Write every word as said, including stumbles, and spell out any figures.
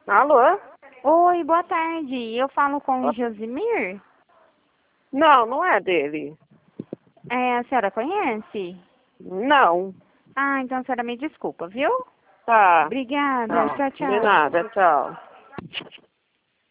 Alô? Oi, boa tarde. Eu falo com Ó, o Josimir? Não, não é dele. É, a senhora conhece? Não. Ah, então a senhora me desculpa, viu? Tá. Obrigada. Não. Tchau, De tchau. nada, tchau.